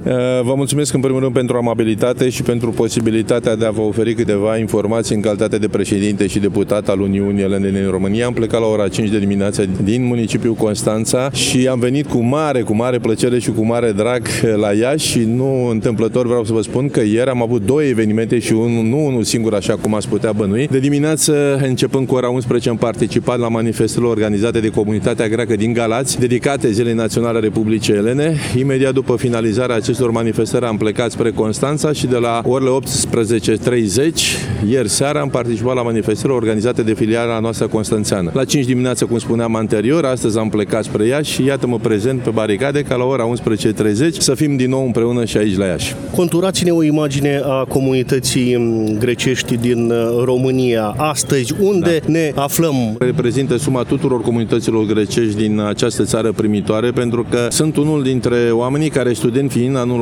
Vă mulțumesc în primul rând pentru amabilitate și pentru posibilitatea de a vă oferi câteva informații în calitate de președinte și deputat al Uniunii Elene din România. Am plecat la ora 5 de dimineață din municipiul Constanța și am venit cu mare plăcere și cu mare drag la Iași și nu întâmplător vreau să vă spun că ieri am avut două evenimente și nu unul singur așa cum ați putea bănui. De dimineață, începând cu ora 11, am participat la manifestările organizate de comunitatea greacă din Galați, dedicate Zilei Naționale a Republicii Elene. Imediat după finalizarea acestor manifestări am plecat spre Constanța și de la orele 18:30 ieri seara am participat la manifestările organizate de filiala noastră constanțeană. La 5 dimineața, cum spuneam anterior, astăzi am plecat spre Iași și iată-mă prezent pe baricade ca la ora 11:30 să fim din nou împreună și aici la Iași. Conturați-ne o imagine a comunității grecești din România astăzi. Unde ne aflăm? Reprezintă suma tuturor comunităților grecești din această țară primitoare, pentru că sunt unul dintre oamenii care, student fiind, anul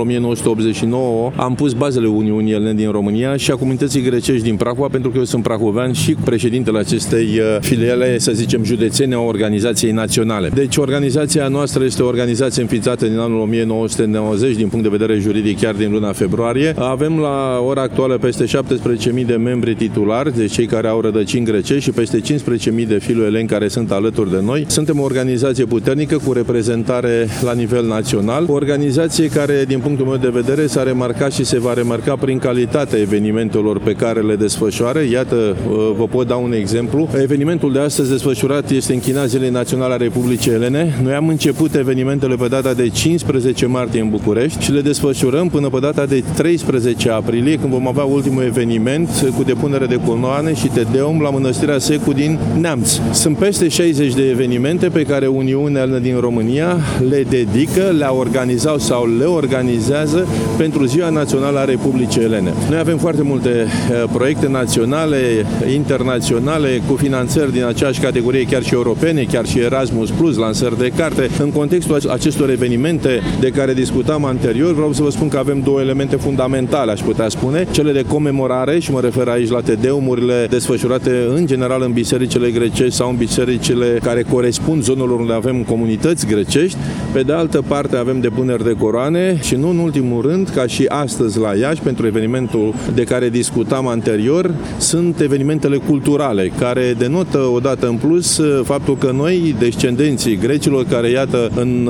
1989, am pus bazele Uniunii Elene din România și a comunității grecești din Prahova, pentru că eu sunt prahovean și președintele acestei filiale, să zicem, județene a organizației naționale. Deci organizația noastră este o organizație înființată din anul 1990, din punct de vedere juridic chiar din luna februarie. Avem la ora actuală peste 17.000 de membri titulari, deci cei care au rădăcini grecești, și peste 15.000 de filoeleni care sunt alături de noi. Suntem o organizație puternică cu reprezentare la nivel național, o organizație care, din punctul meu de vedere, s-a remarcat și se va remarca prin calitatea evenimentelor pe care le desfășoară. Iată, vă pot da un exemplu. Evenimentul de astăzi desfășurat este închinat Zilei Naționale a Republicii Elene. Noi am început evenimentele pe data de 15 martie în București și le desfășurăm până pe data de 13 aprilie, când vom avea ultimul eveniment cu depunere de coloane și Tedeum la Mănăstirea Secu din Neamț. Sunt peste 60 de evenimente pe care Uniunea Elene din România le dedică, le-a organizat sau le organizează pentru Ziua Națională a Republicii Elene. Noi avem foarte multe proiecte naționale, internaționale, cu finanțări din aceeași categorie, chiar și europene, chiar și Erasmus+, lansări de carte. În contextul acestor evenimente de care discutam anterior, vreau să vă spun că avem două elemente fundamentale, aș putea spune, cele de comemorare, și mă refer aici la tedeumurile desfășurate în general în bisericile grecești sau în bisericile care corespund zonelor unde avem comunități grecești. Pe de altă parte avem depuneri de coroane și nu în ultimul rând, ca și astăzi la Iași, pentru evenimentul de care discutam anterior, sunt evenimentele culturale, care denotă odată în plus faptul că noi, descendenții grecilor, care iată în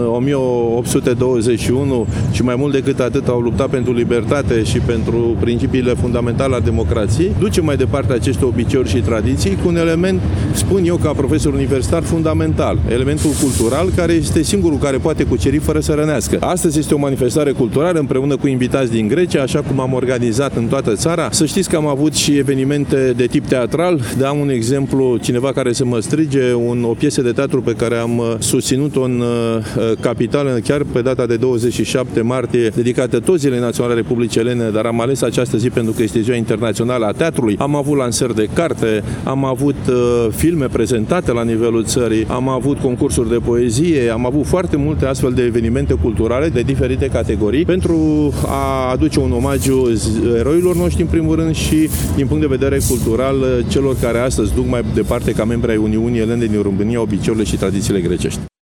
1821 și mai mult decât atât au luptat pentru libertate și pentru principiile fundamentale ale democrației, ducem mai departe aceste obiceiuri și tradiții cu un element, spun eu ca profesor universitar, fundamental, elementul cultural, care este singurul care poate cuceri fără să rănească. Astăzi este o manifestare culturală împreună cu invitați din Grecia, așa cum am organizat în toată țara. Să știți că am avut și evenimente de tip teatral. Dau un exemplu, cineva care să mă strige, o piesă de teatru pe care am susținut-o în capitală chiar pe data de 27 martie, dedicată tot Zilei Naționale a Republicii Elene, dar am ales această zi pentru că este Ziua Internațională a Teatrului. Am avut lansări de carte, am avut filme prezentate la nivelul țării, am avut concursuri de poezie, am avut foarte multe astfel de evenimente culturale de diferite categorii pentru a aduce un omagiu eroilor noștri în primul rând și din punct de vedere cultural celor care astăzi duc mai departe ca membri ai Uniunii Elene din România obiceiurile și tradițiile grecești.